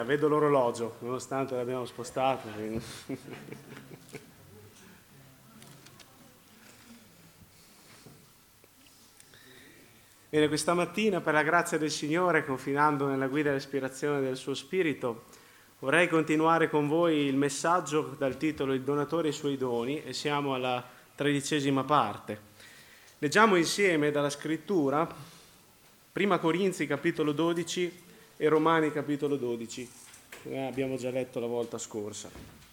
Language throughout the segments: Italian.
Vedo l'orologio, nonostante l'abbiamo spostato. Bene, questa mattina, per la grazia del Signore, confinando nella guida e l'ispirazione del suo Spirito, vorrei continuare con voi il messaggio dal titolo Il donatore e i suoi doni, e siamo alla 13ª parte. Leggiamo insieme dalla Scrittura, 1 Corinzi capitolo 12 e Romani capitolo 12. Abbiamo già letto la volta scorsa.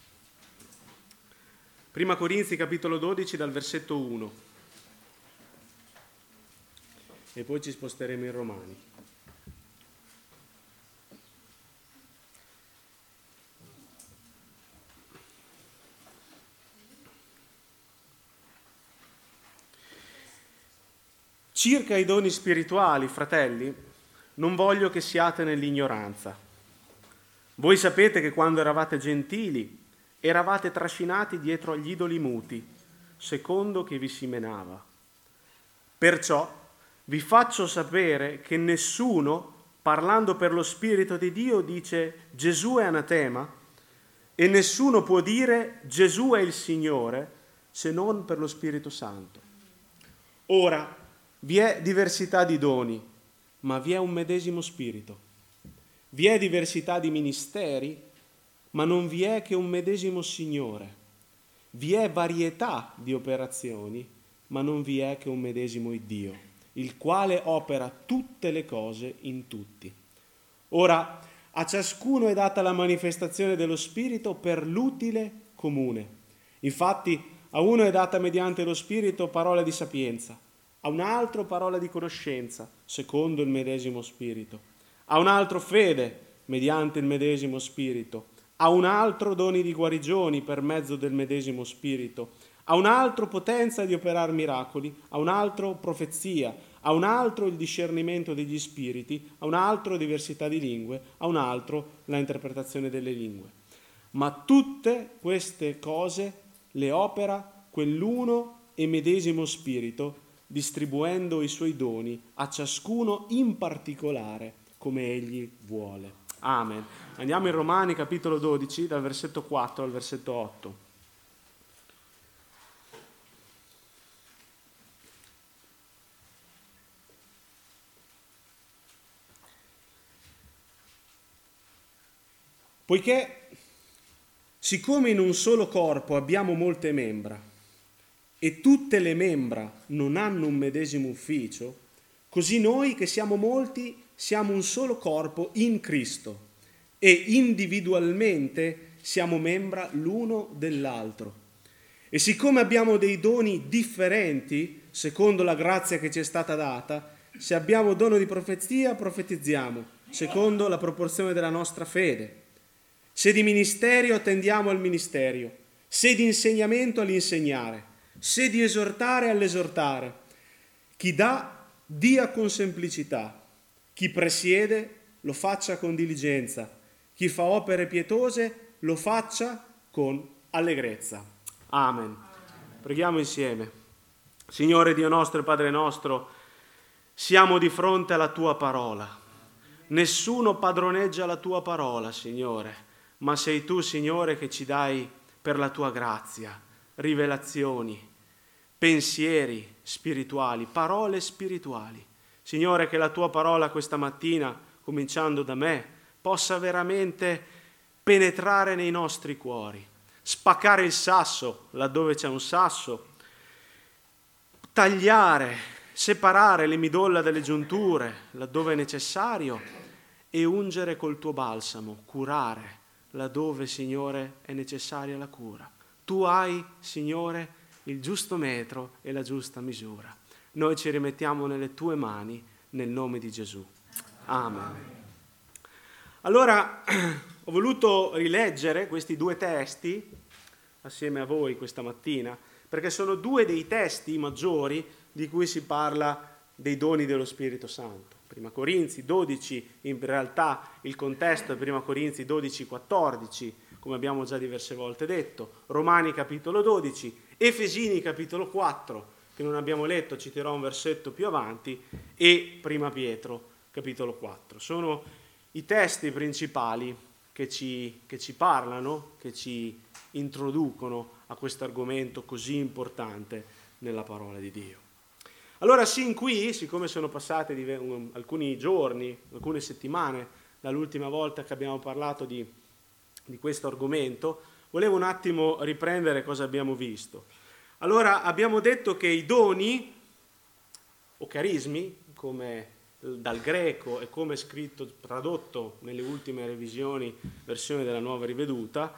1 Corinzi capitolo 12 dal versetto 1 e poi ci sposteremo in Romani. Circa i doni spirituali, fratelli, non voglio che siate nell'ignoranza. Voi sapete che quando eravate gentili, eravate trascinati dietro agli idoli muti, secondo che vi si menava. Perciò vi faccio sapere che nessuno, parlando per lo Spirito di Dio, dice Gesù è anatema, e nessuno può dire Gesù è il Signore, se non per lo Spirito Santo. Ora, vi è diversità di doni, ma vi è un medesimo Spirito. Vi è diversità di ministeri, ma non vi è che un medesimo Signore. Vi è varietà di operazioni, ma non vi è che un medesimo Iddio, il quale opera tutte le cose in tutti. Ora, a ciascuno è data la manifestazione dello Spirito per l'utile comune. Infatti, a uno è data mediante lo Spirito parola di sapienza, a un altro parola di conoscenza, secondo il medesimo Spirito. A un altro fede, mediante il medesimo Spirito, a un altro doni di guarigioni per mezzo del medesimo Spirito, a un altro potenza di operare miracoli, a un altro profezia, a un altro il discernimento degli spiriti, a un altro diversità di lingue, a un altro la interpretazione delle lingue. Ma tutte queste cose le opera quell'uno e medesimo Spirito, distribuendo i suoi doni a ciascuno in particolare, come egli vuole. Amen. Andiamo in Romani capitolo 12 dal versetto 4 al versetto 8. Poiché siccome in un solo corpo abbiamo molte membra e tutte le membra non hanno un medesimo ufficio, così noi che siamo molti siamo un solo corpo in Cristo e individualmente siamo membra l'uno dell'altro. E siccome abbiamo dei doni differenti, secondo la grazia che ci è stata data, se abbiamo dono di profezia, profetizziamo, secondo la proporzione della nostra fede. Se di ministerio, attendiamo al ministerio. Se di insegnamento, all'insegnare. Se di esortare, all'esortare. Chi dà, dia con semplicità. Chi presiede lo faccia con diligenza, chi fa opere pietose lo faccia con allegrezza. Amen. Preghiamo insieme. Signore Dio nostro e Padre nostro, siamo di fronte alla tua parola. Nessuno padroneggia la tua parola, Signore, ma sei tu, Signore, che ci dai per la tua grazia, rivelazioni, pensieri spirituali, parole spirituali. Signore, che la tua parola questa mattina, cominciando da me, possa veramente penetrare nei nostri cuori, spaccare il sasso laddove c'è un sasso, tagliare, separare le midolla dalle giunture laddove è necessario e ungere col tuo balsamo, curare laddove, Signore, è necessaria la cura. Tu hai, Signore, il giusto metro e la giusta misura. Noi ci rimettiamo nelle tue mani, nel nome di Gesù. Amen. Allora, ho voluto rileggere questi due testi assieme a voi questa mattina, perché sono due dei testi maggiori di cui si parla dei doni dello Spirito Santo. 1 Corinzi 12, in realtà il contesto è 1 Corinzi 12, 14, come abbiamo già diverse volte detto, Romani capitolo 12, Efesini capitolo 4, che non abbiamo letto, citerò un versetto più avanti, e 1 Pietro capitolo 4. Sono i testi principali che ci parlano, che ci introducono a questo argomento così importante nella parola di Dio. Allora, sin qui, siccome sono passati alcuni giorni, alcune settimane dall'ultima volta che abbiamo parlato di questo argomento, volevo un attimo riprendere cosa abbiamo visto. Allora, abbiamo detto che i doni o carismi, come dal greco e come scritto, tradotto nelle ultime revisioni, versione della Nuova Riveduta,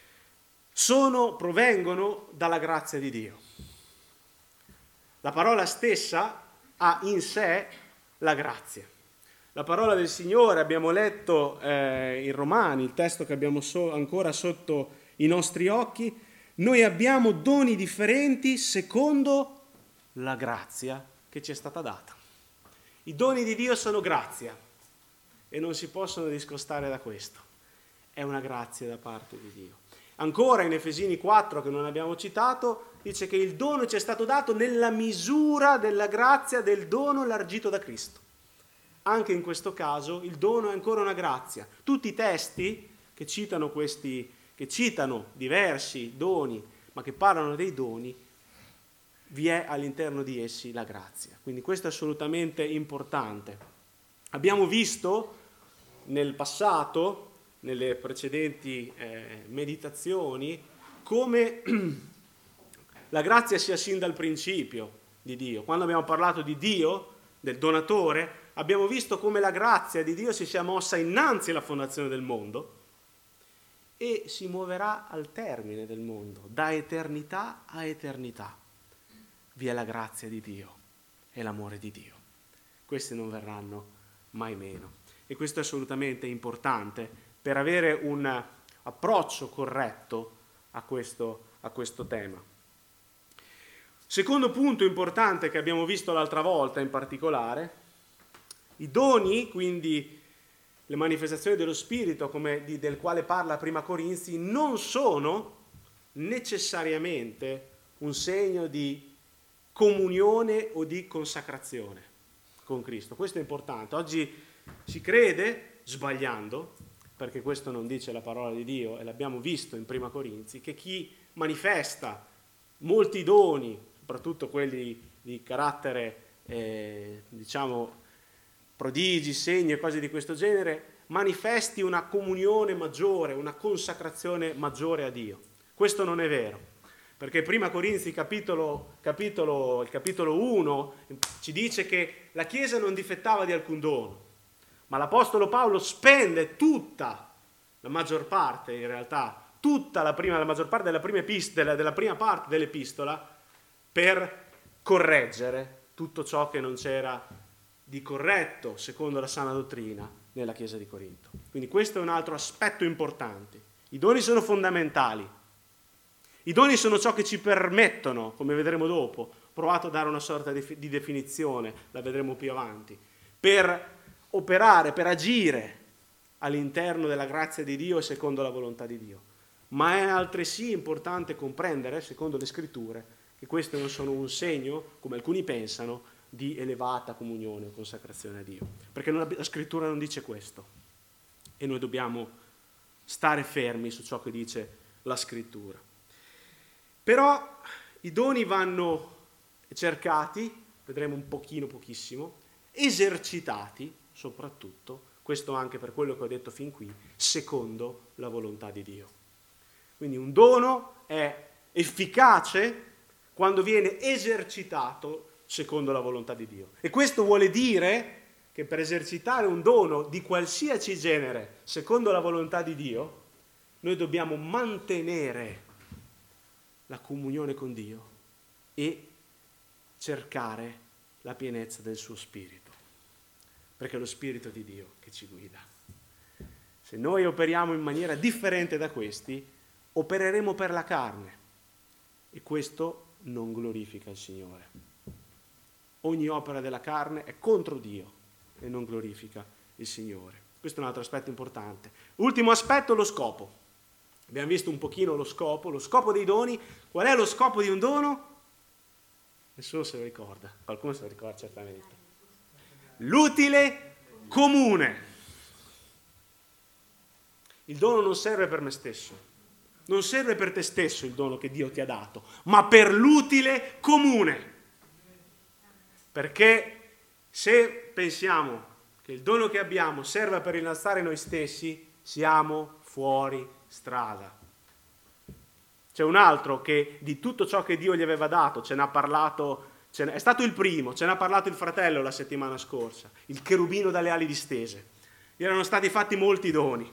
provengono dalla grazia di Dio. La parola stessa ha in sé la grazia. La parola del Signore, abbiamo letto in Romani, il testo che abbiamo ancora sotto i nostri occhi, noi abbiamo doni differenti secondo la grazia che ci è stata data. I doni di Dio sono grazia e non si possono discostare da questo. È una grazia da parte di Dio. Ancora in Efesini 4, che non abbiamo citato, dice che il dono ci è stato dato nella misura della grazia del dono largito da Cristo. Anche in questo caso il dono è ancora una grazia. Tutti i testi che citano diversi doni, ma che parlano dei doni, vi è all'interno di essi la grazia. Quindi questo è assolutamente importante. Abbiamo visto nel passato, nelle precedenti meditazioni, come la grazia sia sin dal principio di Dio. Quando abbiamo parlato di Dio, del donatore, abbiamo visto come la grazia di Dio si sia mossa innanzi alla fondazione del mondo e si muoverà al termine del mondo, da eternità a eternità. Vi è la grazia di Dio e l'amore di Dio. Questi non verranno mai meno. E questo è assolutamente importante per avere un approccio corretto a questo tema. Secondo punto importante che abbiamo visto l'altra volta in particolare, i doni, quindi le manifestazioni dello Spirito del quale parla Prima Corinzi, non sono necessariamente un segno di comunione o di consacrazione con Cristo. Questo è importante. Oggi si crede, sbagliando, perché questo non dice la parola di Dio, e l'abbiamo visto in Prima Corinzi, che chi manifesta molti doni, soprattutto quelli di carattere, prodigi, segni e cose di questo genere, manifesti una comunione maggiore, una consacrazione maggiore a Dio. Questo non è vero. Perché Prima Corinzi, il capitolo 1, ci dice che la Chiesa non difettava di alcun dono, ma l'Apostolo Paolo spende tutta, la maggior parte in realtà, la maggior parte della prima parte dell'Epistola per correggere tutto ciò che non c'era di corretto, secondo la sana dottrina, nella Chiesa di Corinto. Quindi questo è un altro aspetto importante. I doni sono fondamentali. I doni sono ciò che ci permettono, come vedremo dopo, provato a dare una sorta di definizione, la vedremo più avanti, per operare, per agire all'interno della grazia di Dio e secondo la volontà di Dio. Ma è altresì importante comprendere, secondo le Scritture, che questi non sono un segno, come alcuni pensano, di elevata comunione o consacrazione a Dio. Perché la Scrittura non dice questo. E noi dobbiamo stare fermi su ciò che dice la Scrittura. Però i doni vanno cercati, vedremo pochissimo, esercitati soprattutto, questo anche per quello che ho detto fin qui, secondo la volontà di Dio. Quindi un dono è efficace quando viene esercitato secondo la volontà di Dio. E questo vuole dire che per esercitare un dono di qualsiasi genere secondo la volontà di Dio, noi dobbiamo mantenere la comunione con Dio e cercare la pienezza del suo Spirito, perché è lo Spirito di Dio che ci guida. Se noi operiamo in maniera differente da questi, opereremo per la carne e questo non glorifica il Signore. Ogni opera della carne è contro Dio e non glorifica il Signore. Questo è un altro aspetto importante. Ultimo aspetto, lo scopo. Abbiamo visto un pochino lo scopo dei doni. Qual è lo scopo di un dono? Nessuno se lo ricorda, qualcuno se lo ricorda certamente. L'utile comune. Il dono non serve per me stesso, non serve per te stesso il dono che Dio ti ha dato, ma per l'utile comune. Perché se pensiamo che il dono che abbiamo serva per innalzare noi stessi, siamo fuori strada. C'è un altro che di tutto ciò che Dio gli aveva dato, ce n'ha parlato, è stato il primo, ce n'ha parlato il fratello la settimana scorsa, il cherubino dalle ali distese. Gli erano stati fatti molti doni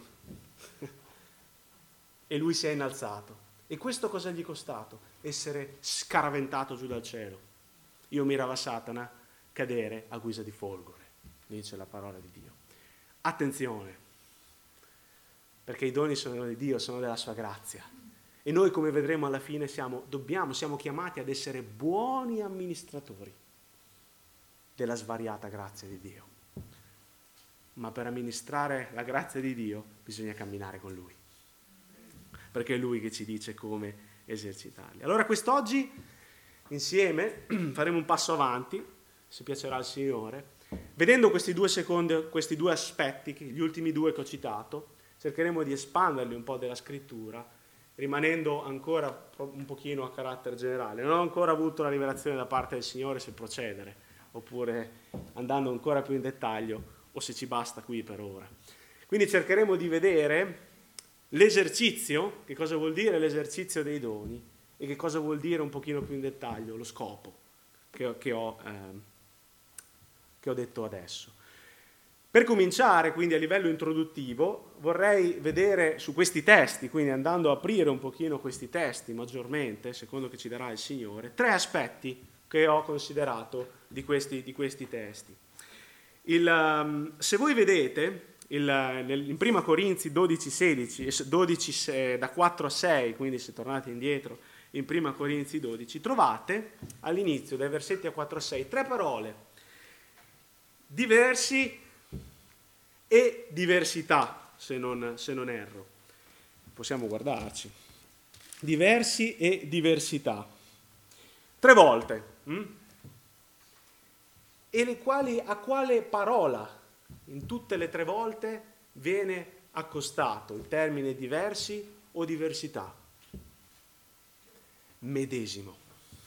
e lui si è innalzato. E questo cosa gli è costato? Essere scaraventato giù dal cielo. Io mirava Satana cadere a guisa di folgore, dice la parola di Dio. Attenzione, perché i doni sono di Dio, sono della sua grazia. E noi, come vedremo alla fine, siamo chiamati ad essere buoni amministratori della svariata grazia di Dio. Ma per amministrare la grazia di Dio bisogna camminare con Lui, perché è Lui che ci dice come esercitarli. Allora quest'oggi insieme faremo un passo avanti, se piacerà al Signore, vedendo questi due aspetti, gli ultimi due che ho citato. Cercheremo di espanderli un po' della scrittura, rimanendo ancora un pochino a carattere generale. Non ho ancora avuto la rivelazione da parte del Signore se procedere, oppure andando ancora più in dettaglio, o se ci basta qui per ora. Quindi cercheremo di vedere l'esercizio, che cosa vuol dire l'esercizio dei doni, e che cosa vuol dire un pochino più in dettaglio lo scopo che ho detto adesso. Per cominciare, quindi a livello introduttivo, vorrei vedere su questi testi, quindi andando a aprire un pochino questi testi maggiormente, secondo che ci darà il Signore, 3 aspetti che ho considerato di questi testi. Se voi vedete, in Prima Corinzi 12, da 4 a 6, quindi se tornate indietro in Prima Corinzi 12, trovate all'inizio, dai versetti a 4 a 6, 3 parole: diversi e diversità, se non erro. Possiamo guardarci. Diversi e diversità. 3 volte. E a quale parola in tutte le 3 volte viene accostato il termine diversi o diversità? Medesimo.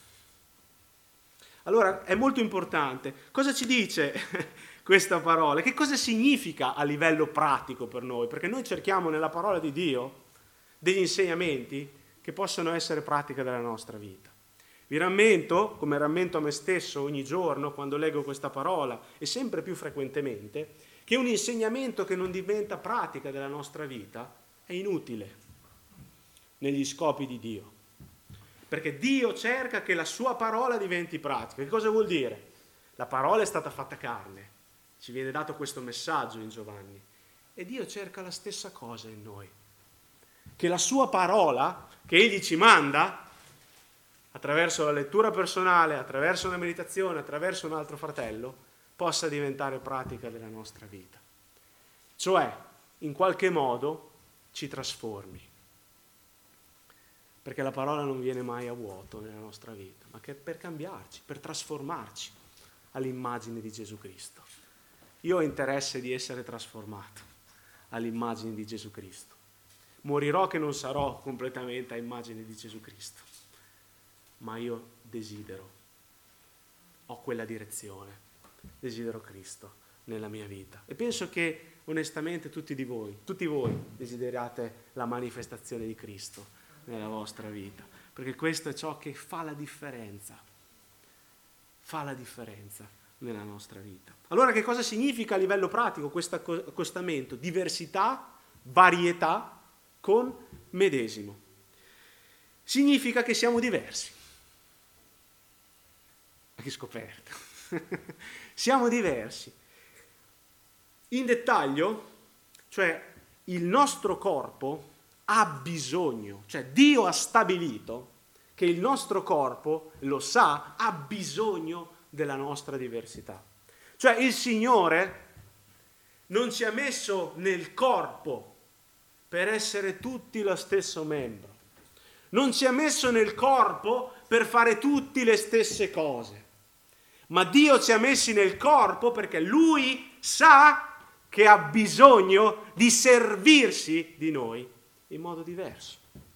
Allora è molto importante. Cosa ci dice questa parola? Che cosa significa a livello pratico per noi? Perché noi cerchiamo nella parola di Dio degli insegnamenti che possono essere pratica della nostra vita. Vi rammento, come rammento a me stesso ogni giorno quando leggo questa parola, e sempre più frequentemente, che un insegnamento che non diventa pratica della nostra vita è inutile negli scopi di Dio. Perché Dio cerca che la sua parola diventi pratica. Che cosa vuol dire? La parola è stata fatta carne. Ci viene dato questo messaggio in Giovanni. E Dio cerca la stessa cosa in noi. Che la sua parola, che Egli ci manda, attraverso la lettura personale, attraverso una meditazione, attraverso un altro fratello, possa diventare pratica della nostra vita. Cioè, in qualche modo, ci trasformi. Perché la parola non viene mai a vuoto nella nostra vita, ma che per cambiarci, per trasformarci all'immagine di Gesù Cristo. Io ho interesse di essere trasformato all'immagine di Gesù Cristo. Morirò che non sarò completamente a immagine di Gesù Cristo, ma io desidero, ho quella direzione, desidero Cristo nella mia vita. E penso che onestamente tutti voi desiderate la manifestazione di Cristo nella vostra vita, perché questo è ciò che fa la differenza nella nostra vita. Allora che cosa significa a livello pratico questo accostamento? Diversità, varietà con medesimo. Significa che siamo diversi. Ma che scoperta! Siamo diversi. In dettaglio, cioè il nostro corpo ha bisogno, cioè Dio ha stabilito che il nostro corpo, lo sa, ha bisogno della nostra diversità. Cioè il Signore non ci ha messo nel corpo per essere tutti lo stesso membro. Non ci ha messo nel corpo per fare tutti le stesse cose. Ma Dio ci ha messi nel corpo perché Lui sa che ha bisogno di servirsi di noi in modo diverso,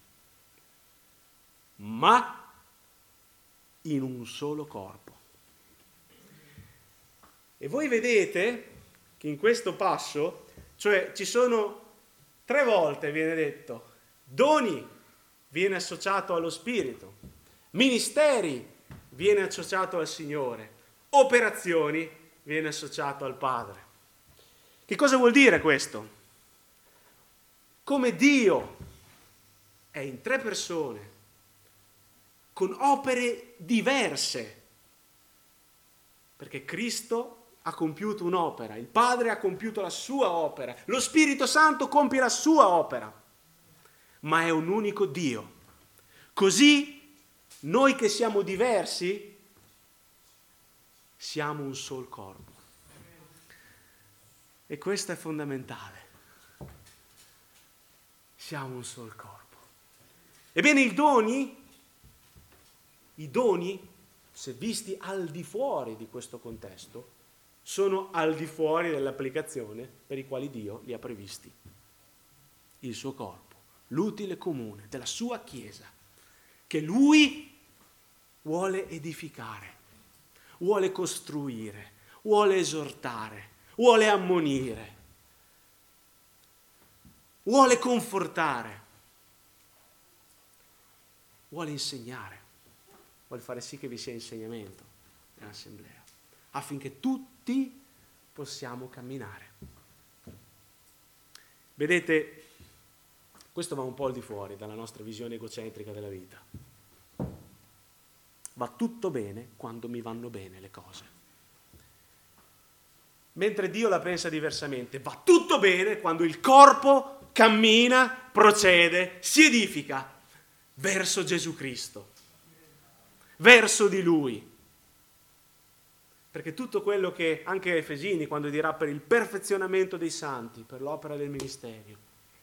ma in un solo corpo. E voi vedete che in questo passo, cioè ci sono 3 volte, viene detto, doni viene associato allo Spirito, ministeri viene associato al Signore, operazioni viene associato al Padre. Che cosa vuol dire questo? Come Dio è in 3 persone, con opere diverse, perché Cristo ha compiuto un'opera, il Padre ha compiuto la sua opera, lo Spirito Santo compie la sua opera, ma è un unico Dio. Così noi che siamo diversi siamo un solo corpo. E questo è fondamentale. Siamo un solo corpo. Ebbene, i doni, se visti al di fuori di questo contesto, sono al di fuori dell'applicazione per i quali Dio li ha previsti. Il suo corpo, l'utile comune della sua Chiesa, che Lui vuole edificare, vuole costruire, vuole esortare, vuole ammonire, vuole confortare, vuole insegnare, vuole fare sì che vi sia insegnamento nell'assemblea, affinché tutti possiamo camminare. Vedete, questo va un po' al di fuori dalla nostra visione egocentrica della vita. Va tutto bene quando mi vanno bene le cose. Mentre Dio la pensa diversamente, va tutto bene quando il corpo cammina, procede, si edifica verso Gesù Cristo, verso di Lui. Perché tutto quello che, anche Efesini, quando dirà per il perfezionamento dei santi, per l'opera del ministerio,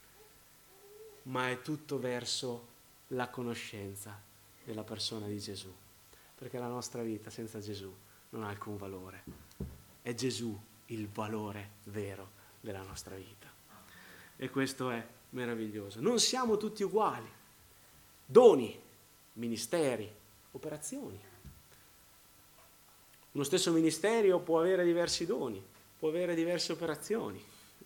ma è tutto verso la conoscenza della persona di Gesù. Perché la nostra vita senza Gesù non ha alcun valore. È Gesù il valore vero della nostra vita. E questo è meraviglioso. Non siamo tutti uguali. Doni, ministeri, operazioni. Uno stesso ministero può avere diversi doni, può avere diverse operazioni,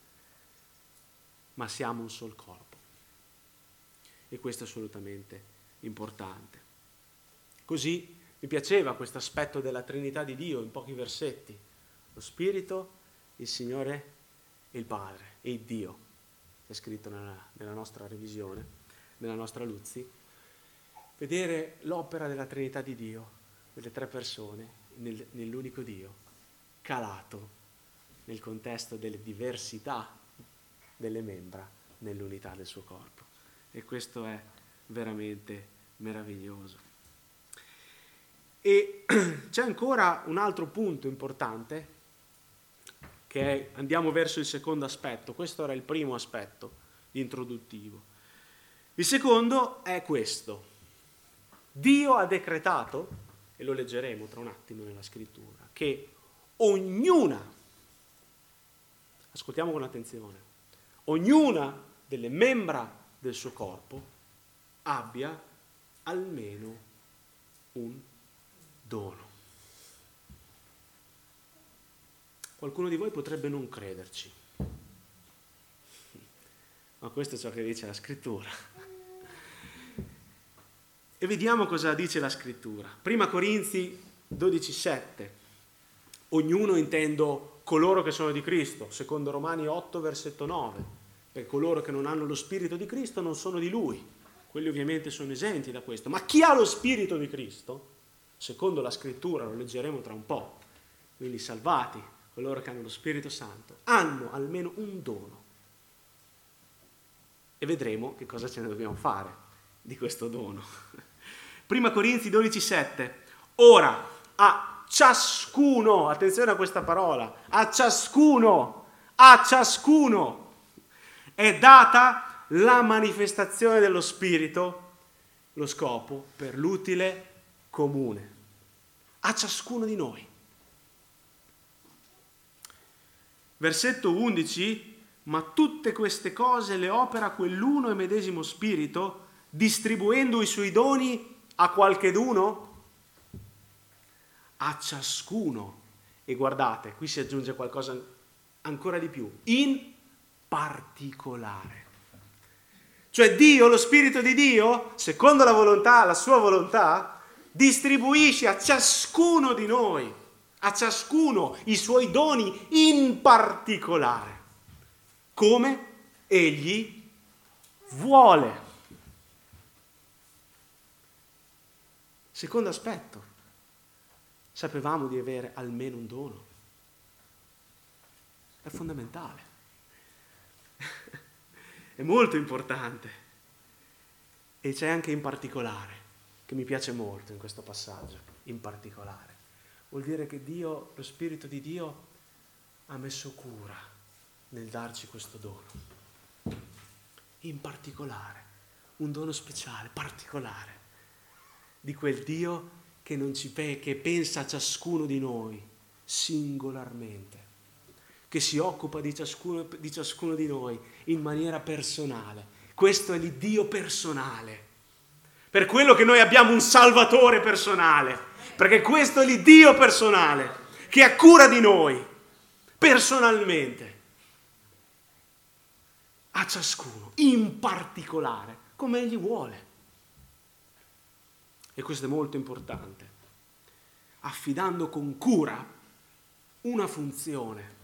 ma siamo un solo corpo. E questo è assolutamente importante. Così mi piaceva questo aspetto della Trinità di Dio in pochi versetti. Lo Spirito, il Signore e il Padre e il Dio. È scritto nella nostra revisione, nella nostra Luzzi. Vedere l'opera della Trinità di Dio, delle 3 persone, nell'unico Dio, calato nel contesto delle diversità delle membra nell'unità del suo corpo. E questo è veramente meraviglioso. E c'è ancora un altro punto importante, che è, andiamo verso il secondo aspetto. Questo era il primo aspetto introduttivo. Il secondo è questo. Dio ha decretato, e lo leggeremo tra un attimo nella scrittura, che ognuna, ascoltiamo con attenzione, ognuna delle membra del suo corpo abbia almeno un dono. Qualcuno di voi potrebbe non crederci, ma questo è ciò che dice la scrittura. E vediamo cosa dice la scrittura. Prima Corinzi 12,7. Ognuno, intendo coloro che sono di Cristo, secondo Romani 8, versetto 9, perché coloro che non hanno lo Spirito di Cristo non sono di Lui. Quelli ovviamente sono esenti da questo. Ma chi ha lo Spirito di Cristo, secondo la scrittura, lo leggeremo tra un po', quindi salvati, coloro che hanno lo Spirito Santo, hanno almeno un dono. E vedremo che cosa ce ne dobbiamo fare di questo dono. Prima Corinzi 12,7. Ora a ciascuno, attenzione a questa parola, a ciascuno è data la manifestazione dello Spirito, lo scopo per l'utile comune. A ciascuno di noi. Versetto 11, ma tutte queste cose le opera quell'uno e medesimo Spirito, distribuendo i suoi doni a qualcheduno? A ciascuno. E guardate, qui si aggiunge qualcosa ancora di più, in particolare. Cioè Dio, lo Spirito di Dio, secondo la sua volontà, distribuisce a ciascuno di noi, a ciascuno, i suoi doni in particolare, come Egli vuole. Secondo aspetto, sapevamo di avere almeno un dono. È fondamentale. È molto importante. E c'è anche in particolare, che mi piace molto in questo passaggio, in particolare. Vuol dire che Dio, lo Spirito di Dio, ha messo cura nel darci questo dono. In particolare, un dono speciale, particolare, di quel Dio che non che pensa a ciascuno di noi singolarmente, che si occupa di ciascuno di noi in maniera personale. Questo è l'Iddio personale. Per quello che noi abbiamo un Salvatore personale, perché questo è l'Iddio personale che ha cura di noi personalmente, a ciascuno, in particolare, come Egli vuole. E questo è molto importante, affidando con cura una funzione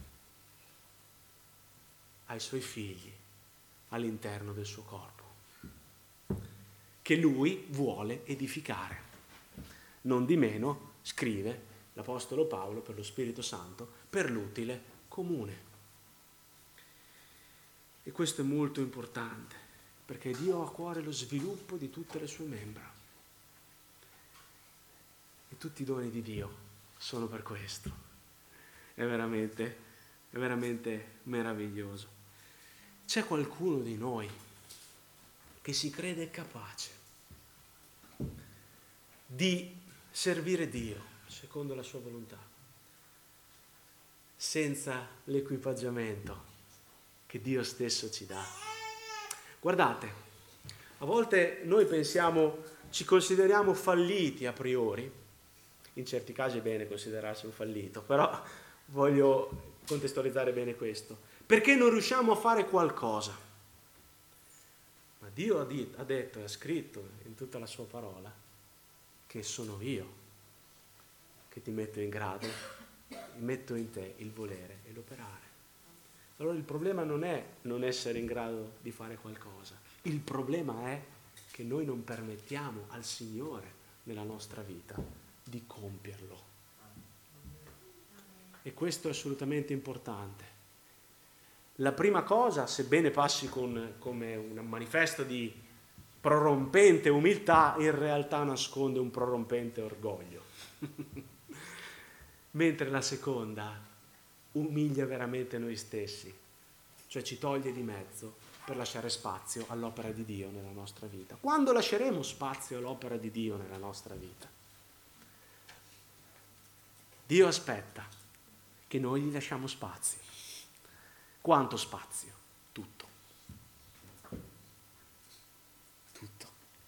ai suoi figli all'interno del suo corpo, che lui vuole edificare. Non di meno, scrive l'Apostolo Paolo per lo Spirito Santo, per l'utile comune. E questo è molto importante, perché Dio ha a cuore lo sviluppo di tutte le sue membra. E tutti i doni di Dio sono per questo. È veramente meraviglioso. C'è qualcuno di noi che si crede capace di servire Dio secondo la sua volontà, senza l'equipaggiamento che Dio stesso ci dà. Guardate, a volte noi ci consideriamo falliti a priori, in certi casi è bene considerarsi un fallito, però voglio contestualizzare bene questo, perché non riusciamo a fare qualcosa. Ma Dio ha detto e ha scritto in tutta la sua parola che sono io che ti metto in grado, metto in te il volere e l'operare. Allora il problema non è non essere in grado di fare qualcosa, il problema è che noi non permettiamo al Signore nella nostra vita di compierlo. E questo è assolutamente importante. La prima cosa, sebbene passi come un manifesto di prorompente umiltà, in realtà nasconde un prorompente orgoglio. Mentre la seconda umilia veramente noi stessi, cioè ci toglie di mezzo per lasciare spazio all'opera di Dio nella nostra vita. Quando lasceremo spazio all'opera di Dio nella nostra vita? Dio aspetta che noi gli lasciamo spazio. Quanto spazio? Tutto. Tutto.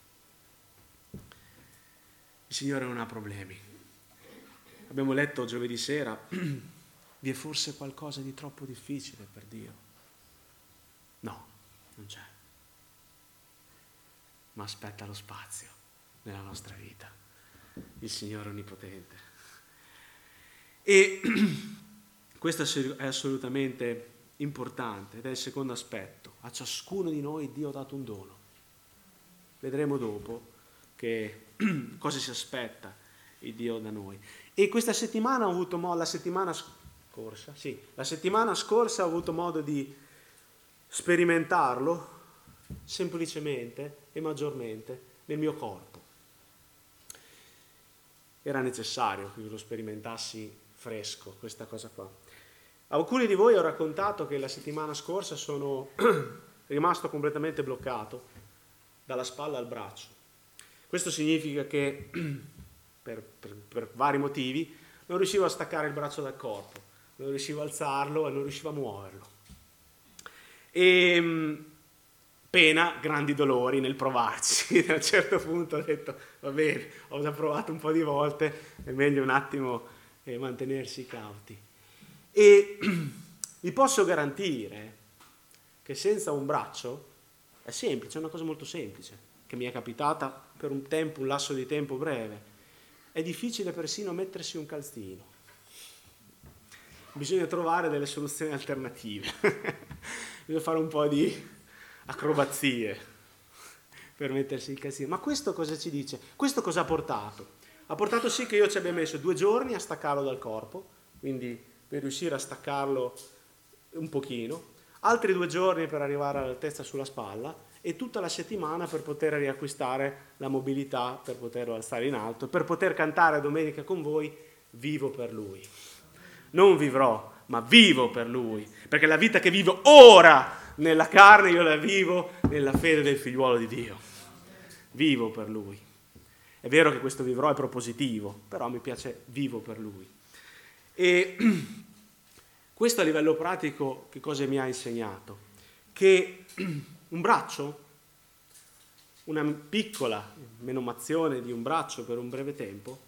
Il Signore non ha problemi. Abbiamo letto giovedì sera, vi è forse qualcosa di troppo difficile per Dio? No, non c'è. Ma aspetta lo spazio nella nostra vita. Il Signore Onnipotente. E questo è assolutamente importante ed è il secondo aspetto. A ciascuno di noi Dio ha dato un dono. Vedremo dopo che cosa si aspetta il Dio da noi. E questa settimana ho avuto modo, la settimana scorsa ho avuto modo di sperimentarlo semplicemente e maggiormente nel mio corpo. Era necessario che lo sperimentassi fresco, questa cosa qua. A alcuni di voi ho raccontato che la settimana scorsa sono rimasto completamente bloccato dalla spalla al braccio. Questo significa che per vari motivi non riuscivo a staccare il braccio dal corpo, non riuscivo a alzarlo e non riuscivo a muoverlo. E pena, grandi dolori nel provarci. A un certo punto ho detto, va bene, ho già provato un po' di volte, è meglio un attimo mantenersi cauti. E vi posso garantire che senza un braccio è semplice, è una cosa molto semplice, che mi è capitata per un lasso di tempo breve. È difficile persino mettersi un calzino. Bisogna trovare delle soluzioni alternative. Bisogna fare un po' di acrobazie per mettersi il calzino. Ma questo cosa ci dice? Questo cosa ha portato? Ha portato sì che io ci abbia messo 2 giorni a staccarlo dal corpo, quindi per riuscire a staccarlo un pochino, altri 2 giorni per arrivare all'altezza sulla spalla e tutta la settimana per poter riacquistare la mobilità, per poterlo alzare in alto, per poter cantare domenica con voi, vivo per Lui. Non vivrò, ma vivo per Lui, perché la vita che vivo ora nella carne io la vivo nella fede del figliuolo di Dio. Vivo per Lui. È vero che questo vivrò è propositivo, però mi piace vivo per Lui. E questo a livello pratico che cosa mi ha insegnato? Che un braccio, una piccola menomazione di un braccio per un breve tempo,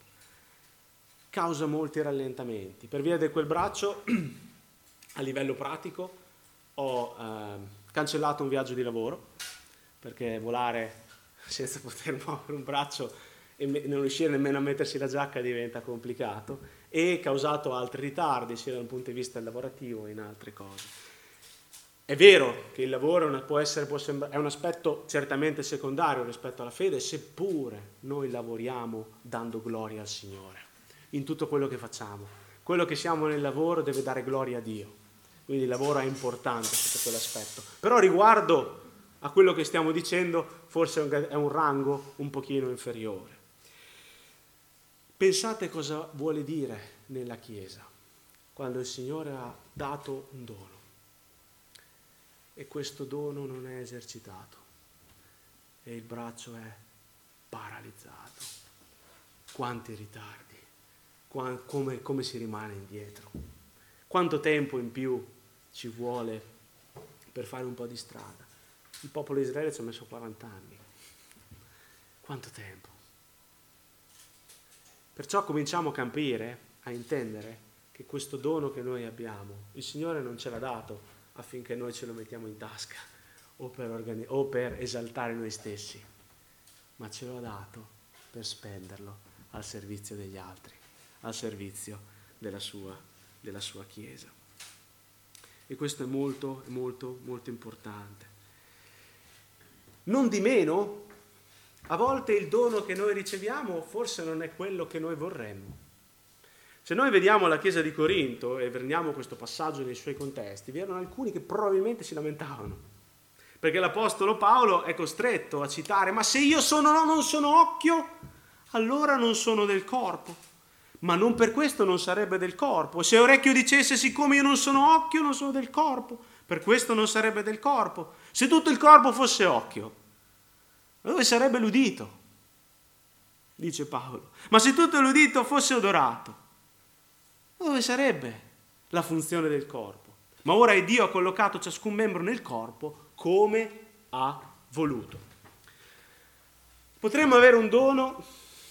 causa molti rallentamenti. Per via di quel braccio, a livello pratico, ho cancellato un viaggio di lavoro, perché volare senza poter muovere un braccio e non riuscire nemmeno a mettersi la giacca diventa complicato, e causato altri ritardi, sia dal punto di vista lavorativo che in altre cose. È vero che il lavoro è un aspetto certamente secondario rispetto alla fede, seppure noi lavoriamo dando gloria al Signore in tutto quello che facciamo. Quello che siamo nel lavoro deve dare gloria a Dio, quindi il lavoro è importante sotto quell'aspetto. Però riguardo a quello che stiamo dicendo, forse è un rango un pochino inferiore. Pensate cosa vuole dire nella Chiesa quando il Signore ha dato un dono e questo dono non è esercitato e il braccio è paralizzato. Quanti ritardi, come si rimane indietro, quanto tempo in più ci vuole per fare un po' di strada. Il popolo di Israele ci ha messo 40 anni. Quanto tempo? Perciò cominciamo a capire, a intendere che questo dono che noi abbiamo, il Signore non ce l'ha dato affinché noi ce lo mettiamo in tasca o per esaltare noi stessi, ma ce l'ha dato per spenderlo al servizio degli altri, al servizio della sua Chiesa. E questo è molto, molto, molto importante. Non di meno, a volte il dono che noi riceviamo forse non è quello che noi vorremmo. Se noi vediamo la Chiesa di Corinto e prendiamo questo passaggio nei suoi contesti, vi erano alcuni che probabilmente si lamentavano, perché l'Apostolo Paolo è costretto a citare: ma se io non sono occhio, allora non sono del corpo, ma non per questo non sarebbe del corpo. Se orecchio dicesse: siccome io non sono occhio, non sono del corpo, per questo non sarebbe del corpo. Se tutto il corpo fosse occhio, dove sarebbe l'udito? Dice Paolo. Ma se tutto l'udito fosse odorato, dove sarebbe la funzione del corpo? Ma ora Dio ha collocato ciascun membro nel corpo come ha voluto. Potremmo avere un dono,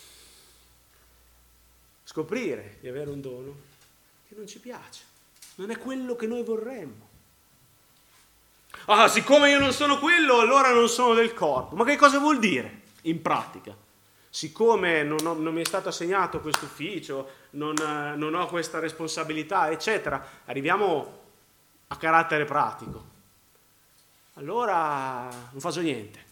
scoprire di avere un dono che non ci piace, non è quello che noi vorremmo. Ah, siccome io non sono quello, allora non sono del corpo. Ma che cosa vuol dire in pratica? Siccome non mi è stato assegnato questo ufficio, non ho questa responsabilità, eccetera, arriviamo a carattere pratico. Allora non faccio niente.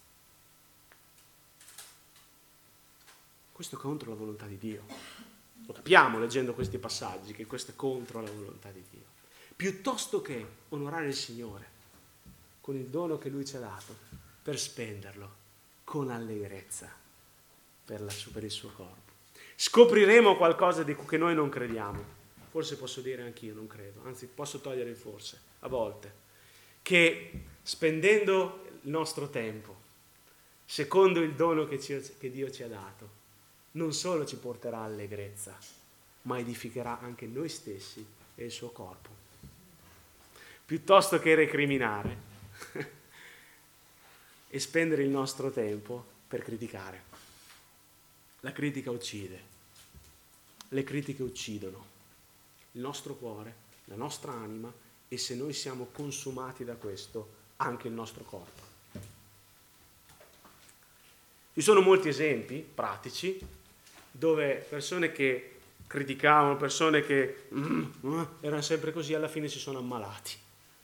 Questo è contro la volontà di Dio. Lo capiamo leggendo questi passaggi, che questo è contro la volontà di Dio. Piuttosto che onorare il Signore con il dono che Lui ci ha dato, per spenderlo con allegrezza per il suo corpo. Scopriremo qualcosa di cui noi non crediamo, forse posso dire anch'io non credo, anzi posso togliere il forse, a volte, che spendendo il nostro tempo, secondo il dono che Dio ci ha dato, non solo ci porterà allegrezza, ma edificherà anche noi stessi e il suo corpo. Piuttosto che recriminare e spendere il nostro tempo per criticare. La critica uccide, le critiche uccidono il nostro cuore, la nostra anima e se noi siamo consumati da questo, anche il nostro corpo. Ci sono molti esempi pratici dove persone che criticavano, persone che erano sempre così, alla fine si sono ammalati.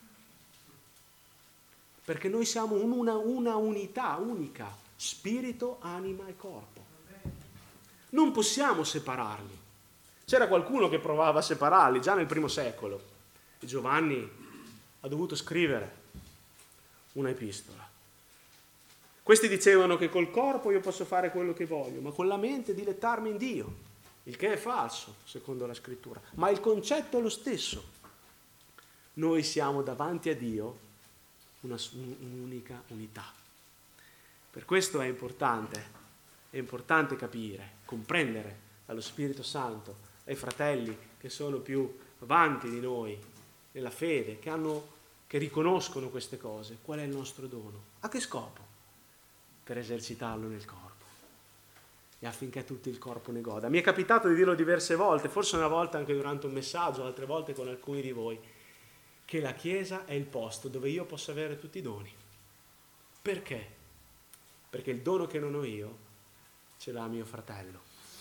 Perché noi siamo una unità unica, spirito, anima e corpo. Non possiamo separarli. C'era qualcuno che provava a separarli già nel primo secolo. E Giovanni ha dovuto scrivere una epistola. Questi dicevano che col corpo io posso fare quello che voglio, ma con la mente dilettarmi in Dio, il che è falso, secondo la scrittura. Ma il concetto è lo stesso. Noi siamo davanti a Dio un'unica unità. Per questo è importante capire, comprendere dallo Spirito Santo ai fratelli che sono più avanti di noi nella fede, che riconoscono queste cose, qual è il nostro dono. A che scopo? Per esercitarlo nel corpo e affinché tutto il corpo ne goda. Mi è capitato di dirlo diverse volte, forse una volta anche durante un messaggio, altre volte con alcuni di voi, che la Chiesa è il posto dove io posso avere tutti i doni. Perché? Perché il dono che non ho io ce l'ha mio fratello.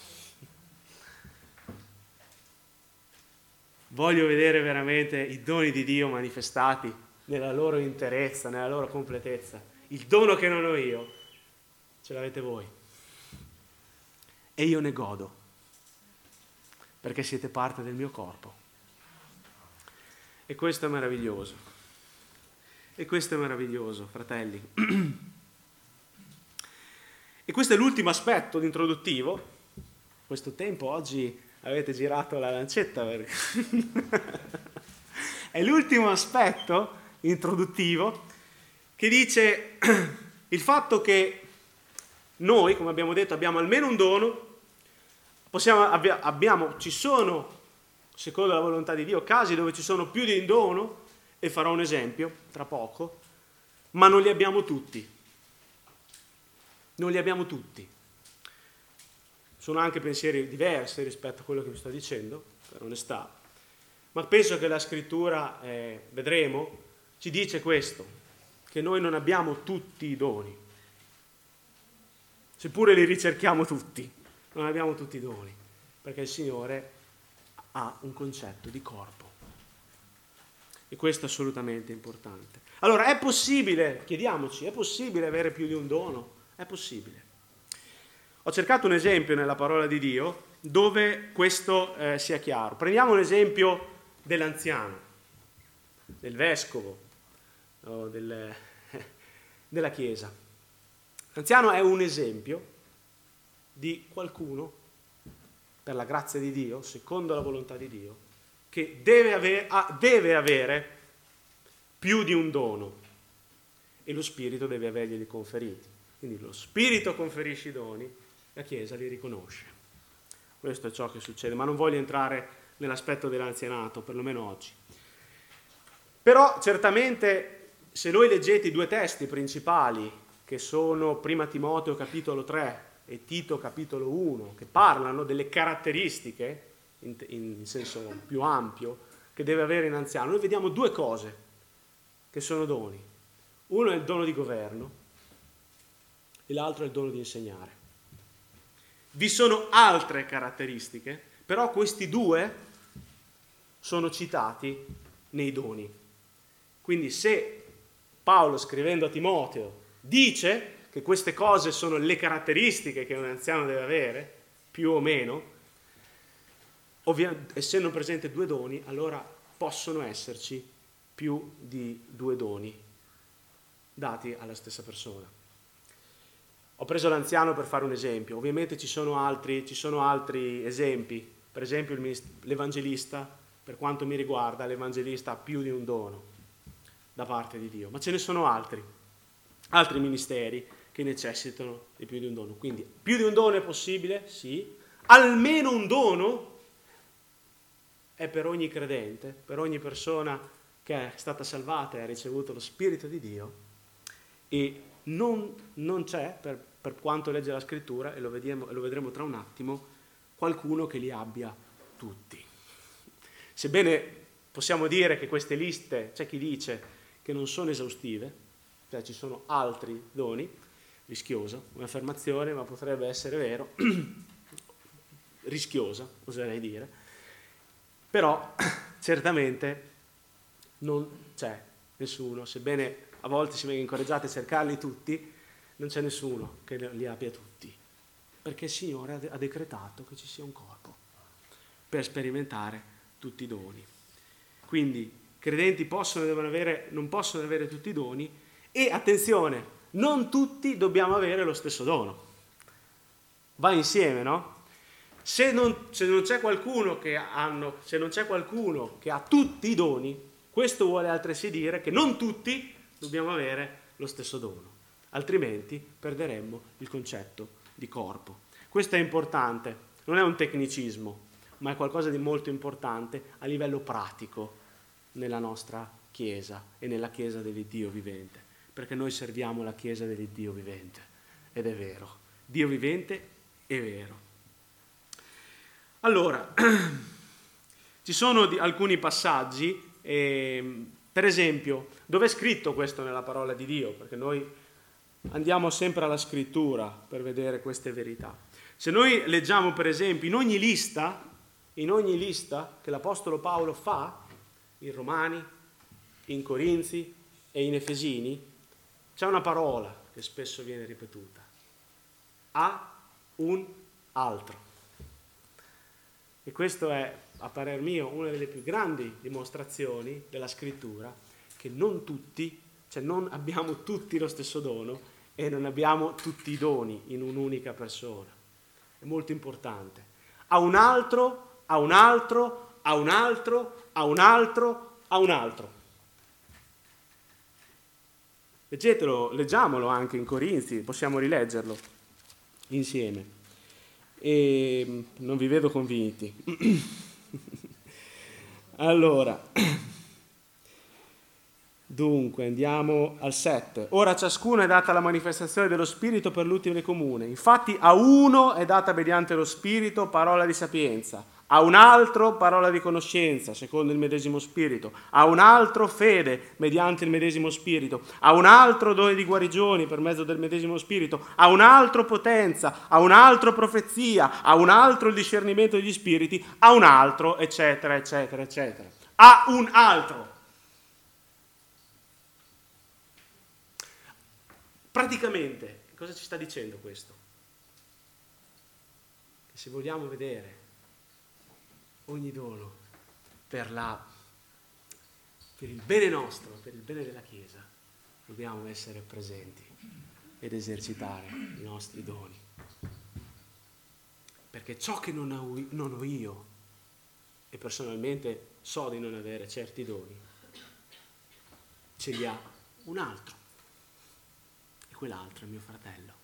Voglio vedere veramente i doni di Dio manifestati nella loro interezza, nella loro completezza. Il dono che non ho io ce l'avete voi. E io ne godo, perché siete parte del mio corpo. E questo è meraviglioso. E questo è meraviglioso, fratelli. E questo è l'ultimo aspetto introduttivo. Questo tempo oggi avete girato la lancetta. È l'ultimo aspetto introduttivo che dice il fatto che noi, come abbiamo detto, abbiamo almeno un dono, ci sono, secondo la volontà di Dio, casi dove ci sono più di un dono, e farò un esempio tra poco, ma non li abbiamo tutti. Non li abbiamo tutti. Sono anche pensieri diversi rispetto a quello che vi sto dicendo, per onestà, ma penso che la scrittura, vedremo, ci dice questo, che noi non abbiamo tutti i doni, seppure li ricerchiamo tutti, non abbiamo tutti i doni, perché il Signore ha un concetto di corpo. E questo è assolutamente importante. Allora, è possibile, chiediamoci, è possibile avere più di un dono? È possibile. Ho cercato un esempio nella parola di Dio dove questo sia chiaro. Prendiamo un esempio dell'anziano, del vescovo, della Chiesa. L'anziano è un esempio di qualcuno, per la grazia di Dio, secondo la volontà di Dio, che deve avere più di un dono e lo Spirito deve averglieli conferiti. Quindi lo Spirito conferisce i doni, la Chiesa li riconosce. Questo è ciò che succede, ma non voglio entrare nell'aspetto dell'anzianato, perlomeno oggi. Però certamente se noi leggete i due testi principali, che sono Prima Timoteo capitolo 3 e Tito capitolo 1, che parlano delle caratteristiche, in senso più ampio, che deve avere un anziano, noi vediamo due cose che sono doni. Uno è il dono di governo e l'altro è il dono di insegnare. Vi sono altre caratteristiche, però questi due sono citati nei doni. Quindi se Paolo, scrivendo a Timoteo, dice che queste cose sono le caratteristiche che un anziano deve avere, più o meno, essendo presenti due doni, allora possono esserci più di due doni dati alla stessa persona. Ho preso l'anziano per fare un esempio, ovviamente ci sono altri esempi, per esempio l'evangelista, per quanto mi riguarda, l'evangelista ha più di un dono da parte di Dio, ma ce ne sono altri ministeri che necessitano di più di un dono. Quindi più di un dono è possibile? Sì. Almeno un dono è per ogni credente, per ogni persona che è stata salvata e ha ricevuto lo Spirito di Dio, e non c'è, per quanto legge la Scrittura, e lo vedremo tra un attimo, qualcuno che li abbia tutti. Sebbene possiamo dire che queste liste, c'è chi dice che non sono esaustive, cioè ci sono altri doni, rischiosa, un'affermazione, ma potrebbe essere vero, rischiosa, oserei dire, però certamente non c'è nessuno, sebbene a volte si venga incoraggiati a cercarli tutti, non c'è nessuno che li abbia tutti, perché il Signore ha decretato che ci sia un corpo per sperimentare tutti i doni. Quindi i credenti non possono avere tutti i doni, e attenzione, non tutti dobbiamo avere lo stesso dono. Va insieme, no? Se non c'è qualcuno che ha tutti i doni, questo vuole altresì dire che non tutti dobbiamo avere lo stesso dono, altrimenti perderemmo il concetto di corpo. Questo è importante, non è un tecnicismo, ma è qualcosa di molto importante a livello pratico nella nostra Chiesa e nella Chiesa dell'Iddio vivente, perché noi serviamo la Chiesa dell'Iddio vivente, ed è vero, Dio vivente è vero. Allora, ci sono alcuni passaggi, per esempio, dove è scritto questo nella parola di Dio? Perché noi andiamo sempre alla Scrittura per vedere queste verità. Se noi leggiamo, per esempio, in ogni lista che l'Apostolo Paolo fa, in Romani, in Corinzi e in Efesini, c'è una parola che spesso viene ripetuta: a un altro. E questo è, a parer mio, una delle più grandi dimostrazioni della Scrittura, che non tutti, cioè non abbiamo tutti lo stesso dono e non abbiamo tutti i doni in un'unica persona. È molto importante. A un altro, a un altro, a un altro, a un altro, a un altro. Leggiamolo anche in Corinzi, possiamo rileggerlo insieme. E non vi vedo convinti. Allora, dunque andiamo al 7. Ora a ciascuno è data la manifestazione dello Spirito per l'utile comune. Infatti a uno è data mediante lo Spirito parola di sapienza, a un altro parola di conoscenza, secondo il medesimo Spirito, a un altro fede, mediante il medesimo Spirito, a un altro dono di guarigioni per mezzo del medesimo Spirito, a un altro potenza, a un altro profezia, a un altro il discernimento degli spiriti, a un altro, eccetera, eccetera, eccetera. A un altro. Praticamente, cosa ci sta dicendo questo? Che se vogliamo vedere ogni dono per il bene nostro, per il bene della Chiesa, dobbiamo essere presenti ed esercitare i nostri doni. Perché ciò che non ho io, e personalmente so di non avere certi doni, ce li ha un altro, e quell'altro è mio fratello.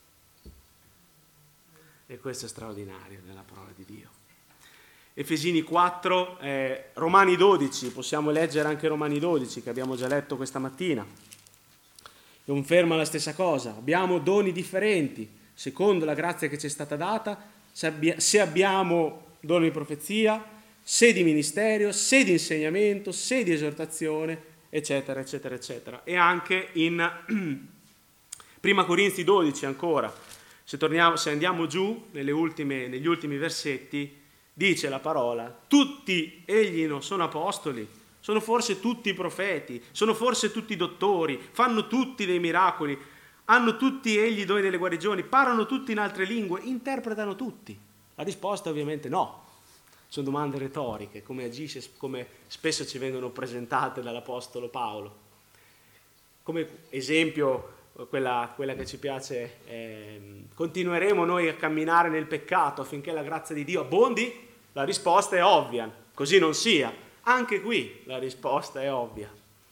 E questo è straordinario nella parola di Dio. Efesini 4, Romani 12, possiamo leggere anche Romani 12 che abbiamo già letto questa mattina. Conferma la stessa cosa, abbiamo doni differenti, secondo la grazia che ci è stata data, se abbiamo dono di profezia, se di ministero, se di insegnamento, se di esortazione, eccetera, eccetera, eccetera. E anche in Prima Corinzi 12 ancora, se andiamo giù negli ultimi versetti, dice la parola: tutti egli non sono apostoli, sono forse tutti profeti, sono forse tutti dottori, fanno tutti dei miracoli, hanno tutti egli doni delle guarigioni, parlano tutti in altre lingue, interpretano tutti. La risposta ovviamente no, sono domande retoriche, come spesso ci vengono presentate dall'Apostolo Paolo. Come esempio, quella che ci piace, continueremo noi a camminare nel peccato affinché la grazia di Dio abbondi? La risposta è ovvia, così non sia. Anche qui la risposta è ovvia.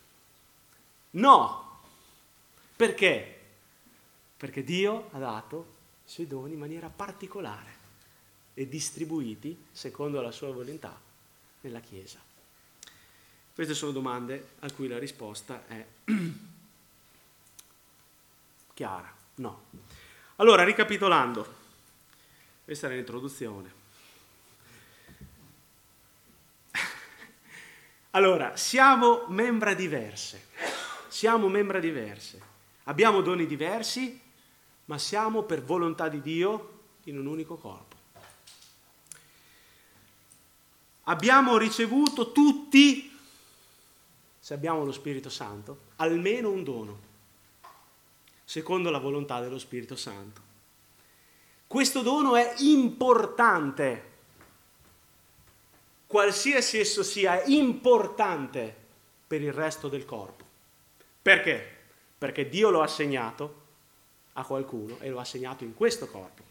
No. Perché? Perché Dio ha dato i suoi doni in maniera particolare e distribuiti secondo la sua volontà nella Chiesa? Queste sono domande a cui la risposta è chiara, no. Allora, ricapitolando, questa era l'introduzione. Allora, siamo membra diverse, abbiamo doni diversi, ma siamo per volontà di Dio in un unico corpo. Abbiamo ricevuto tutti, se abbiamo lo Spirito Santo, almeno un dono, secondo la volontà dello Spirito Santo. Questo dono è importante, qualsiasi esso sia, è importante per il resto del corpo. Perché? Perché Dio lo ha assegnato a qualcuno e lo ha assegnato in questo corpo.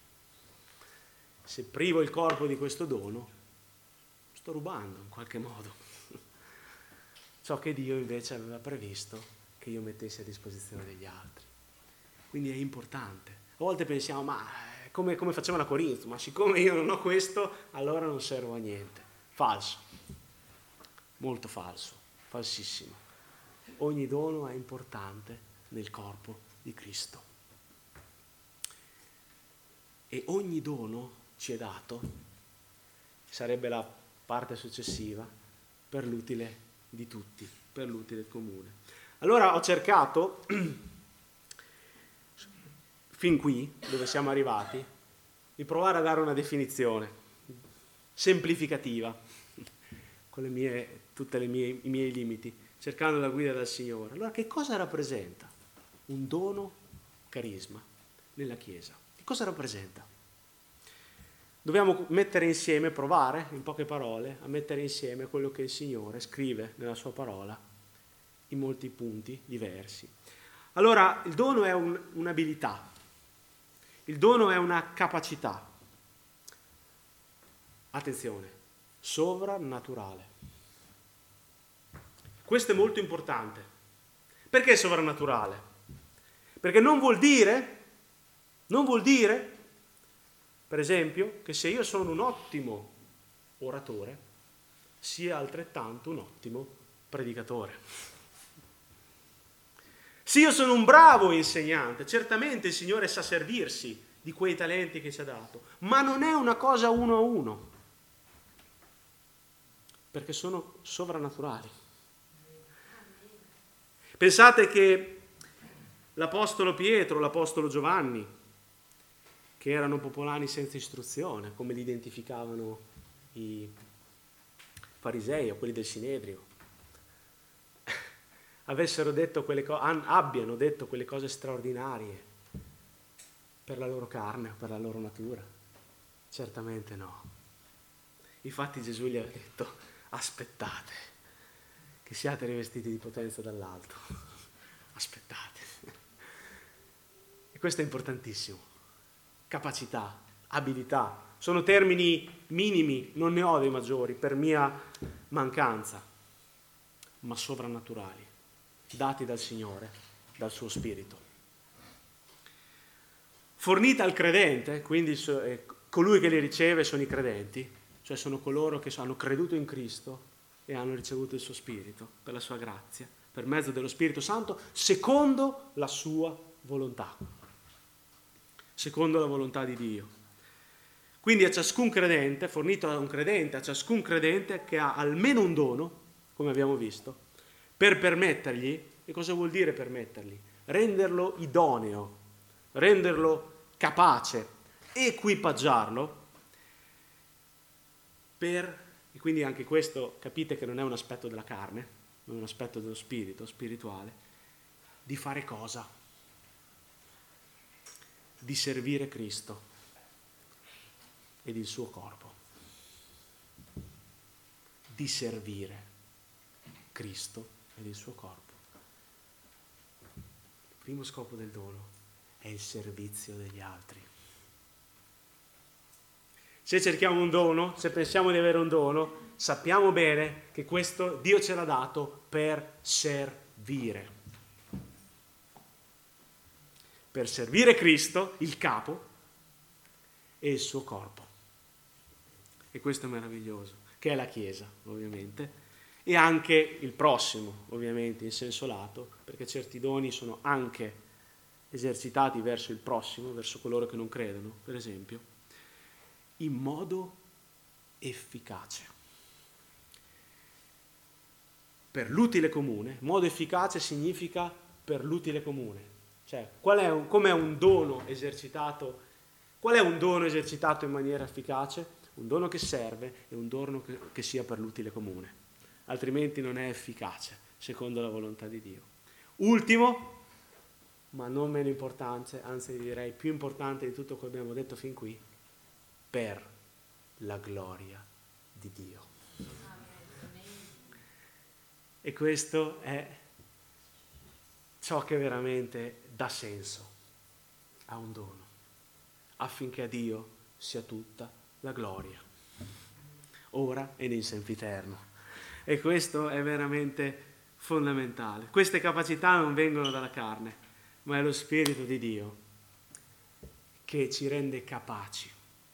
Se privo il corpo di questo dono, sto rubando in qualche modo ciò che Dio invece aveva previsto che io mettessi a disposizione degli altri. Quindi è importante. A volte pensiamo, ma come facevano a Corinto, ma siccome io non ho questo, allora non servo a niente. Falso, molto falso, falsissimo. Ogni dono è importante nel corpo di Cristo. E ogni dono ci è dato, sarebbe la parte successiva, per l'utile di tutti, per l'utile comune. Allora ho cercato, fin qui, dove siamo arrivati, di provare a dare una definizione semplificativa, con i miei limiti, cercando la guida dal Signore. Allora, che cosa rappresenta un dono carisma nella Chiesa? Che cosa rappresenta? Dobbiamo mettere insieme, provare, in poche parole, a mettere insieme quello che il Signore scrive nella sua parola in molti punti diversi. Allora, il dono è un'abilità, il dono è una capacità. Attenzione, sovrannaturale. Questo è molto importante. Perché sovrannaturale? Perché non vuol dire, per esempio, che se io sono un ottimo oratore, sia altrettanto un ottimo predicatore. Se io sono un bravo insegnante, certamente il Signore sa servirsi di quei talenti che ci ha dato, ma non è una cosa uno a uno, perché sono sovrannaturali. Pensate che l'Apostolo Pietro, l'Apostolo Giovanni, che erano popolani senza istruzione, come li identificavano i farisei o quelli del Sinedrio, abbiano detto quelle cose straordinarie per la loro carne, per la loro natura? Certamente no. Infatti Gesù gli ha detto: aspettate che siate rivestiti di potenza dall'alto. Aspettate. E questo è importantissimo. Capacità, abilità, sono termini minimi, non ne ho dei maggiori per mia mancanza, ma sovrannaturali, dati dal Signore, dal suo Spirito. Fornita al credente, quindi colui che li riceve sono i credenti, cioè sono coloro che hanno creduto in Cristo e hanno ricevuto il suo Spirito per la sua grazia, per mezzo dello Spirito Santo, secondo la sua volontà, secondo la volontà di Dio. Quindi a ciascun credente, fornito a un credente, a ciascun credente che ha almeno un dono, come abbiamo visto, per permettergli, e cosa vuol dire permettergli? Renderlo idoneo, renderlo capace, equipaggiarlo per, e quindi anche questo capite che non è un aspetto della carne, ma è un aspetto dello spirito, spirituale, di fare cosa? Di servire Cristo ed il suo corpo. Di servire Cristo ed il suo corpo. Il primo scopo del dono è il servizio degli altri. Se cerchiamo un dono, se pensiamo di avere un dono, sappiamo bene che questo Dio ce l'ha dato per servire. Per servire Cristo, il capo, e il suo corpo. E questo è meraviglioso. che è la Chiesa, ovviamente, e anche il prossimo, ovviamente, in senso lato, perché certi doni sono anche esercitati verso il prossimo, verso coloro che non credono, per esempio, in modo efficace. Per l'utile comune, modo efficace significa per l'utile comune. Cioè, com'è un dono esercitato? Qual è un dono esercitato in maniera efficace? Un dono che serve e un dono che sia per l'utile comune. Altrimenti non è efficace, secondo la volontà di Dio. Ultimo, ma non meno importante, anzi direi più importante di tutto quello che abbiamo detto fin qui, per la gloria di Dio. E questo è ciò che veramente dà senso a un dono, affinché a Dio sia tutta la gloria, ora ed in sempiterno. E questo è veramente fondamentale. Queste capacità non vengono dalla carne, ma è lo Spirito di Dio che ci rende capaci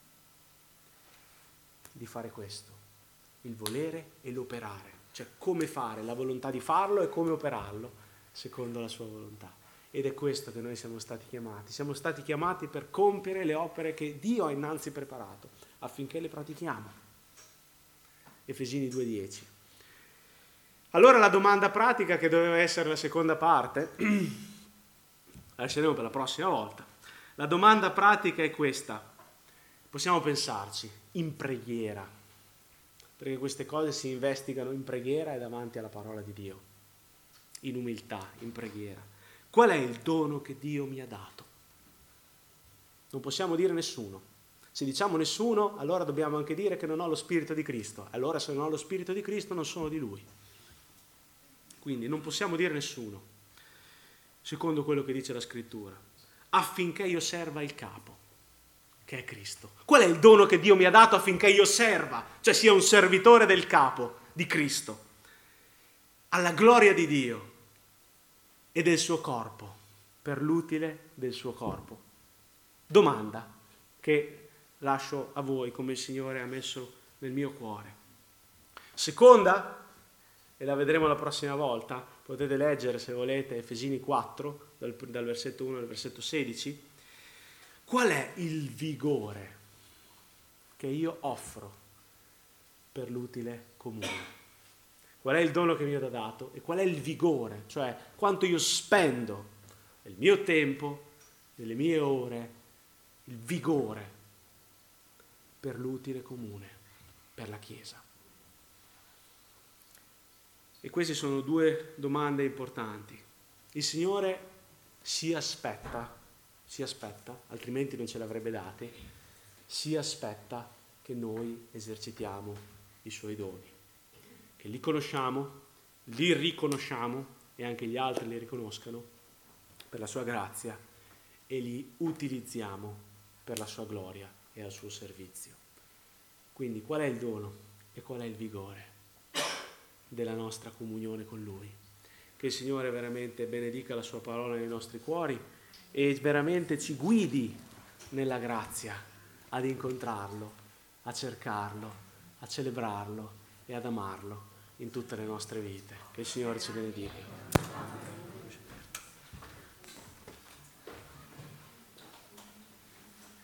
di fare questo, il volere e l'operare, cioè come fare, la volontà di farlo e come operarlo secondo la sua volontà. Ed è questo che noi siamo stati chiamati per compiere le opere che Dio ha innanzi preparato, affinché le pratichiamo. Efesini 2,10. Allora la domanda pratica, che doveva essere la seconda parte, lasceremo per la prossima volta. La domanda pratica è questa. Possiamo pensarci, in preghiera, perché queste cose si investigano in preghiera e davanti alla parola di Dio, in umiltà, in preghiera. Qual è il dono che Dio mi ha dato? Non possiamo dire nessuno. Se diciamo nessuno, allora dobbiamo anche dire che non ho lo Spirito di Cristo. Allora se non ho lo Spirito di Cristo non sono di Lui. Quindi non possiamo dire nessuno, secondo quello che dice la Scrittura, affinché io serva il capo, che è Cristo. Qual è il dono che Dio mi ha dato affinché io serva, cioè sia un servitore del capo, di Cristo, alla gloria di Dio e del suo corpo, per l'utile del suo corpo? Domanda che lascio a voi, come il Signore ha messo nel mio cuore. Seconda, e la vedremo la prossima volta, potete leggere se volete Efesini 4, dal versetto 1 al versetto 16, qual è il vigore che io offro per l'utile comune? Qual è il dono che mi ha dato e qual è il vigore, cioè quanto io spendo nel mio tempo, nelle mie ore, il vigore per l'utile comune, per la Chiesa. E queste sono due domande importanti. Il Signore si aspetta, altrimenti non ce l'avrebbe date, si aspetta che noi esercitiamo i Suoi doni, che li conosciamo, li riconosciamo e anche gli altri li riconoscano per la Sua grazia e li utilizziamo per la Sua gloria e al Suo servizio. Quindi qual è il dono e qual è il vigore della nostra comunione con Lui? Che il Signore veramente benedica la Sua parola nei nostri cuori e veramente ci guidi nella grazia ad incontrarlo, a cercarlo, a celebrarlo e ad amarlo in tutte le nostre vite. Che il Signore ci benedica.